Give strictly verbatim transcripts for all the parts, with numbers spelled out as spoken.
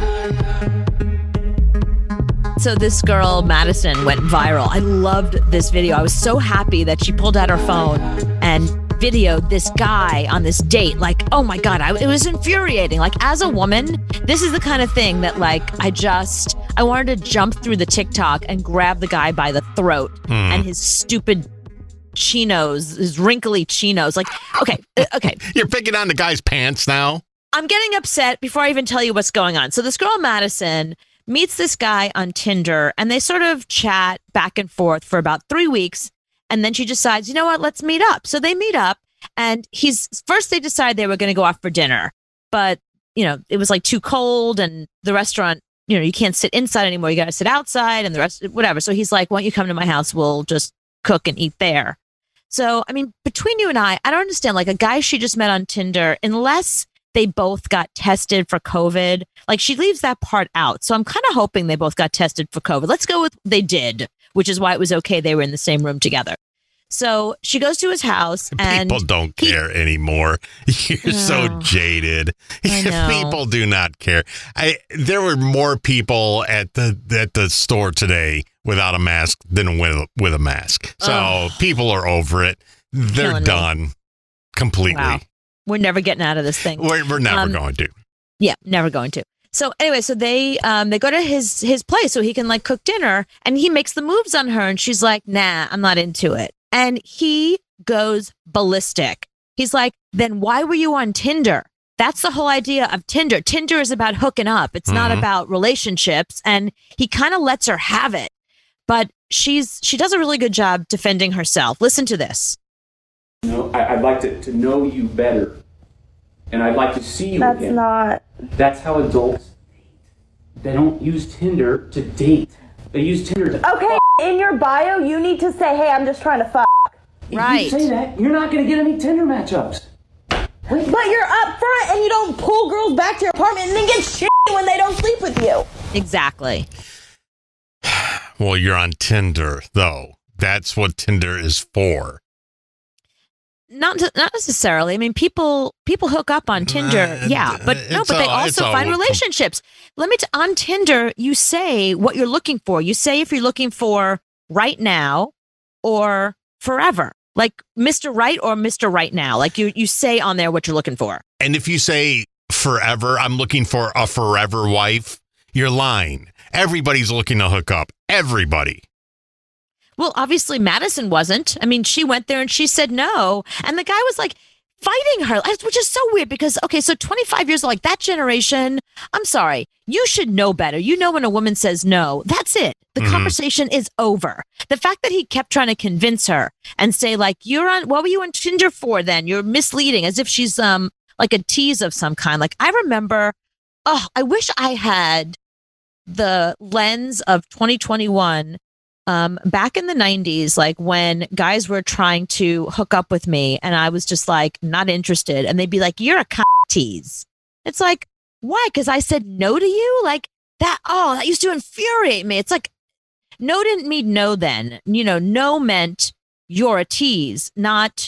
So this girl, Madison, went viral. I loved this video. I was so happy that she pulled out her phone and videoed this guy on this date. Like, oh my God, I, it was infuriating. Like, as a woman, this is the kind of thing that, like, I just, I wanted to jump through the TikTok and grab the guy by the throat mm. and his stupid chinos, his wrinkly chinos. Like, okay, okay. You're picking on the guy's pants now? I'm getting upset before I even tell you what's going on. So this girl, Madison, meets this guy on Tinder, and they sort of chat back and forth for about three weeks. And then she decides, you know what, let's meet up. So they meet up, and he's first they decide they were going to go out for dinner. But, you know, it was like too cold, and the restaurant, you know, you can't sit inside anymore. You got to sit outside and the rest, whatever. So he's like, why don't you come to my house? We'll just cook and eat there. So, I mean, between you and I, I don't understand, like a guy she just met on Tinder, unless they both got tested for COVID. Like, she leaves that part out. So I'm kind of hoping they both got tested for COVID. Let's go with they did, which is why it was okay they were in the same room together. So she goes to his house, and people don't he, care anymore. You're oh, so jaded. People do not care. I there were more people at the at the store today without a mask than with with a mask. So oh, people are over it. They're done me. completely. Wow. We're never getting out of this thing. We're, we're never um, going to. Yeah, never going to. So anyway, so they um they go to his his place so he can like cook dinner, and he makes the moves on her, and she's like, nah, I'm not into it. And he goes ballistic. He's like, then why were you on Tinder? That's the whole idea of Tinder. Tinder is about hooking up. It's mm-hmm. not about relationships. And he kind of lets her have it. But she's she does a really good job defending herself. Listen to this. You know, I, I'd like to, to know you better. And I'd like to see you That's again. That's not. That's how adults date. They don't use Tinder to date. They use Tinder to Okay, f- in your bio, you need to say, hey, I'm just trying to fuck. If right. you say that, you're not going to get any Tinder matchups. But you're up front and you don't pull girls back to your apartment and then get shit when they don't sleep with you. Exactly. Well, you're on Tinder, though. That's what Tinder is for. Not not necessarily. I mean, people people hook up on Tinder, uh, yeah, but no, but they all, also find all, relationships. Let me t- on Tinder, you say what you're looking for. You say if you're looking for right now or forever, like Mister Right or Mister Right Now. Like you you say on there what you're looking for. And if you say forever, I'm looking for a forever wife, you're lying. Everybody's looking to hook up. Everybody. Well, obviously Madison wasn't. I mean, she went there and she said no. And the guy was like fighting her, which is so weird because, okay, so twenty-five years old, like that generation, I'm sorry, you should know better. You know when a woman says no, that's it. The mm-hmm. conversation is over. The fact that he kept trying to convince her and say like, you're on, what were you on Tinder for then? You're misleading, as if she's um like a tease of some kind. Like I remember, oh, I wish I had the lens of twenty twenty-one. Um, back in the nineties, like when guys were trying to hook up with me and I was just like, not interested. And they'd be like, you're a c- tease. It's like, why? Because I said no to you? Like that. Oh, that used to infuriate me. It's like, no didn't mean no then. You know, no meant you're a tease, not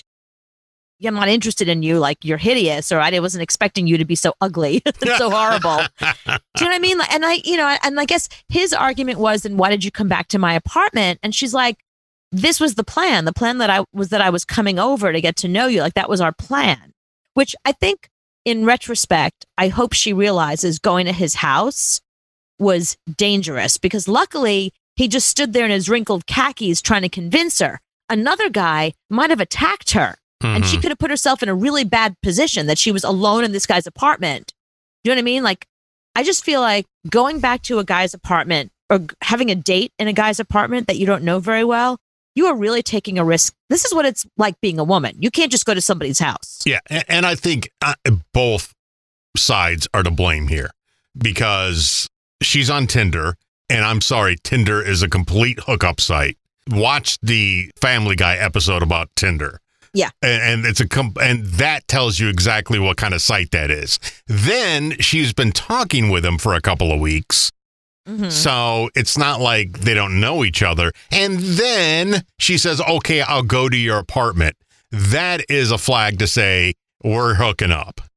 I'm not interested in you, like you're hideous, or I wasn't expecting you to be so ugly, so horrible. Do you know what I mean? And I, you know, and I guess his argument was, then why did you come back to my apartment? And she's like, this was the plan. The plan that I was that I was coming over to get to know you. Like that was our plan, which I think in retrospect, I hope she realizes going to his house was dangerous because luckily he just stood there in his wrinkled khakis trying to convince her. Another guy might have attacked her. Mm-hmm. And she could have put herself in a really bad position that she was alone in this guy's apartment. Do you know what I mean? Like, I just feel like going back to a guy's apartment or having a date in a guy's apartment that you don't know very well, you are really taking a risk. This is what it's like being a woman. You can't just go to somebody's house. Yeah. And I think both sides are to blame here because she's on Tinder. And I'm sorry, Tinder is a complete hookup site. Watch the Family Guy episode about Tinder. Yeah. And, and it's a comp- and that tells you exactly what kind of site that is. Then she's been talking with him for a couple of weeks. Mm-hmm. So it's not like they don't know each other. And then she says, okay, I'll go to your apartment. That is a flag to say we're hooking up.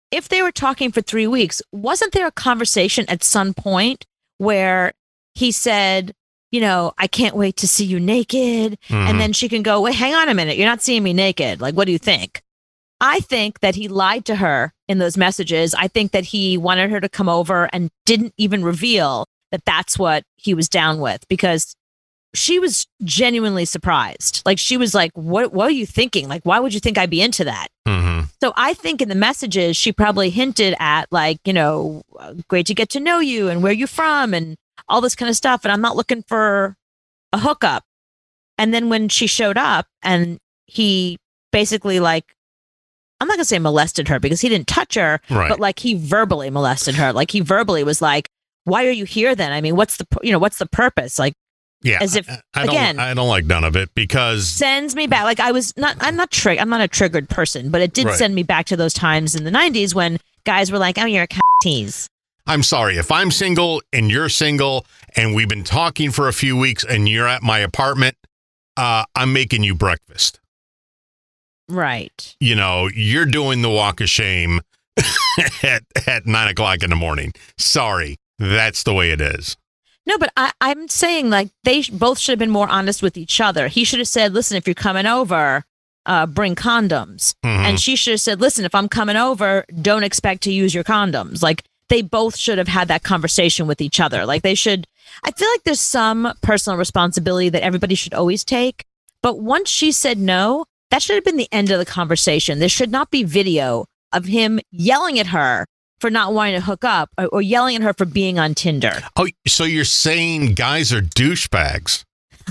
if they were talking for three weeks, wasn't there a conversation at some point where he said, you know, I can't wait to see you naked. Mm-hmm. And then she can go, wait, hang on a minute. You're not seeing me naked. Like, what do you think? I think that he lied to her in those messages. I think that he wanted her to come over and didn't even reveal that that's what he was down with, because she was genuinely surprised. Like, she was like, what, what are you thinking? Like, why would you think I'd be into that? Mm-hmm. So I think in the messages, she probably hinted at, like, you know, great to get to know you and where you're from and all this kind of stuff. And I'm not looking for a hookup. And then when she showed up and he basically, like, I'm not going to say molested her because he didn't touch her, right. but like he verbally molested her. Like he verbally was like, why are you here then? I mean, what's the, you know, what's the purpose? Like, yeah, as if, I, I again, don't, I don't like none of it because sends me back. Like I was not, I'm not triggered. I'm not a triggered person, but it did right. send me back to those times in the nineties when guys were like, oh, you're a c- tease. I'm sorry, if I'm single and you're single and we've been talking for a few weeks and you're at my apartment, uh, I'm making you breakfast. Right. You know, you're doing the walk of shame at, at nine o'clock in the morning. Sorry, that's the way it is. No, but I, I'm saying like they sh- both should have been more honest with each other. He should have said, listen, if you're coming over, uh, bring condoms. Mm-hmm. And she should have said, listen, if I'm coming over, don't expect to use your condoms. Like, they both should have had that conversation with each other. Like they should, I feel like there's some personal responsibility that everybody should always take. But once she said no, that should have been the end of the conversation. There should not be video of him yelling at her for not wanting to hook up or, or yelling at her for being on Tinder. Oh, so you're saying guys are douchebags?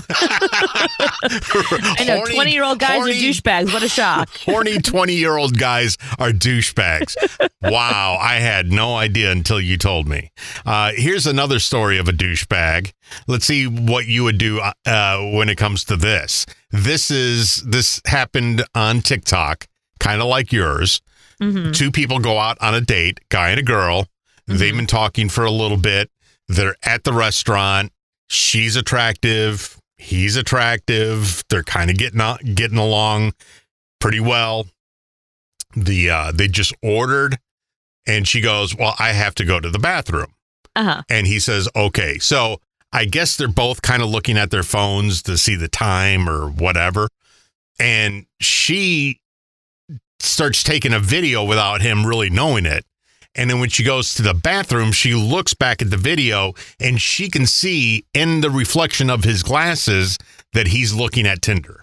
I know, twenty-year-old guys horny, are douchebags. What a shock. Horny twenty-year-old guys are douchebags. Wow, I had no idea until you told me. Uh, here's another story of a douchebag. Let's see what you would do uh, when it comes to this. This is this happened on TikTok, kind of like yours. Mm-hmm. Two people go out on a date, guy and a girl. Mm-hmm. They've been talking for a little bit. They're at the restaurant. She's attractive. He's attractive. They're kind of getting uh, getting along pretty well. The uh, they just ordered, and she goes, "Well, I have to go to the bathroom." Uh-huh. And he says, "Okay." So I guess they're both kind of looking at their phones to see the time or whatever. And she starts taking a video without him really knowing it. And then when she goes to the bathroom, she looks back at the video and she can see in the reflection of his glasses that he's looking at Tinder.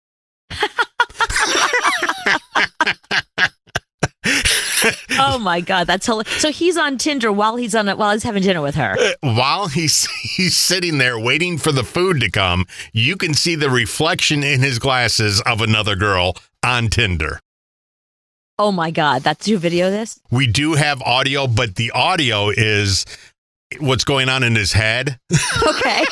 Oh my God, that's hilarious. So he's on Tinder while he's on it while he's having dinner with her. While he's he's sitting there waiting for the food to come, you can see the reflection in his glasses of another girl on Tinder. Oh my God, that's your video this? We do have audio, but the audio is what's going on in his head. Okay.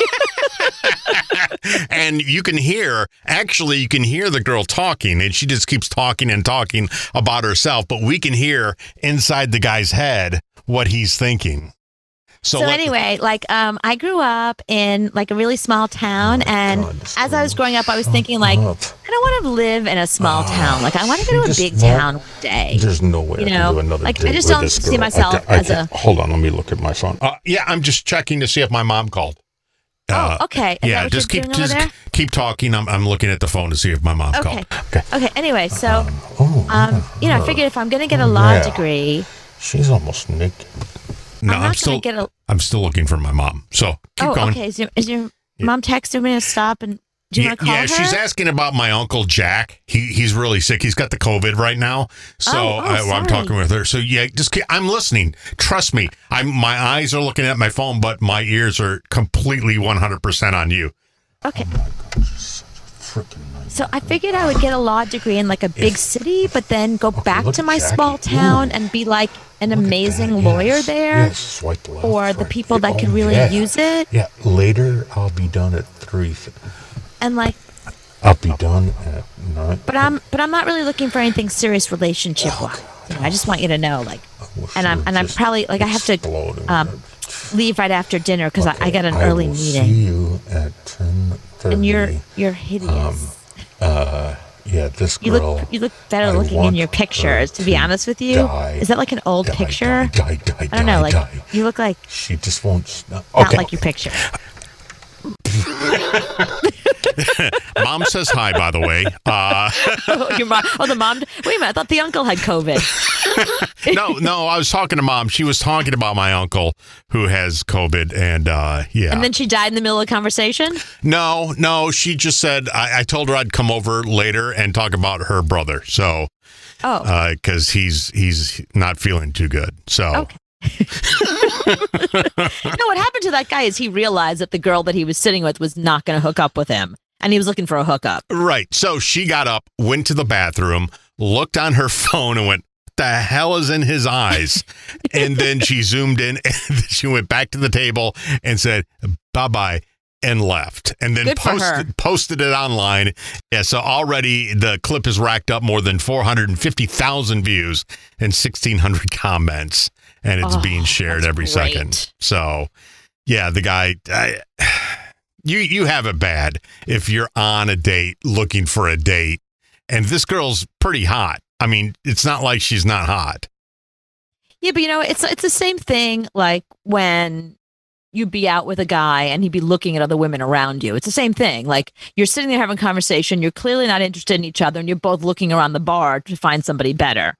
And you can hear, actually, you can hear the girl talking, and she just keeps talking and talking about herself, but we can hear inside the guy's head what he's thinking. So, so let, anyway, like um, I grew up in like a really small town, oh and God, as I was growing up, I was thinking like, up. I don't want to live in a small uh, town. Like I want to go to a big town one day. There's no way you I know? can do another like date I just with don't this see girl. myself I, I, as I a. Hold on, let me look at my phone. Uh, yeah, I'm just checking to see if my mom called. Uh, oh, okay. Is yeah, that what just you're keep doing just over there? keep talking. I'm I'm looking at the phone to see if my mom okay. called. Okay. Okay. Anyway, so um, oh, um, you know, I figured if I'm gonna get a law yeah. degree, she's almost naked. No, I'm, I'm still get a, I'm still looking for my mom. So keep oh, going. okay. Is your, is your yeah. mom texting me to stop and? Do you yeah, want to call yeah her? she's asking about my uncle Jack. He he's really sick. He's got the COVID right now. So oh, oh, I, I'm talking with her. So yeah, just keep, I'm listening. Trust me. I'm my eyes are looking at my phone, but my ears are completely one hundred percent on you. Okay. Oh my God, she's such a freaking nightmare. So I figured I would get a law degree in like a big if, city, but then go okay, back to my Jackie. small town Ooh. and be like an Look amazing yes, lawyer there. Yes, swipe left, or the right. people that oh, could really yeah. use it. Yeah, later I'll be done at three. And like I'll be done at nine. But I'm but I'm not really looking for anything serious relationship wise. Oh, you know, I just want you to know, like, and I'm and I'm probably like I have to um, leave right after dinner because okay, I, I got an I early will meeting. See you at ten thirty. And you're you're hideous. Um, uh, Yeah, this You girl. look you look better I looking in want your her pictures, to be honest with you. die, Is that like an old die, picture? Die, die, die, I don't know, die, like die. you look like She just won't stop. not Okay. like your picture. Mom says hi, by the way. Uh, Oh, your mom. Oh, the mom. Wait a minute. I thought the uncle had COVID. no, no, I was talking to Mom. She was talking about my uncle who has COVID, and uh, yeah. And then she died in the middle of the conversation? No, no, she just said, I, I told her I'd come over later and talk about her brother. So, Oh. because he's he's not feeling too good. So, Okay. No, what happened to that guy is he realized that the girl that he was sitting with was not going to hook up with him. And he was looking for a hookup. right. So she got up, went to the bathroom, looked on her phone and went, what the hell is in his eyes? And then she zoomed in and she went back to the table and said, bye-bye. And left, and then Good for her. posted posted it online. Yeah, so already the clip has racked up more than four hundred fifty thousand views and sixteen hundred comments, and it's Oh, being shared that's every great. second. So, yeah, the guy, I, you you have it bad if you're on a date looking for a date, and this girl's pretty hot. I mean, it's not like she's not hot. Yeah, but you know, it's it's the same thing like when you'd be out with a guy and he'd be looking at other women around you. It's the same thing. Like you're sitting there having a conversation, you're clearly not interested in each other, and you're both looking around the bar to find somebody better.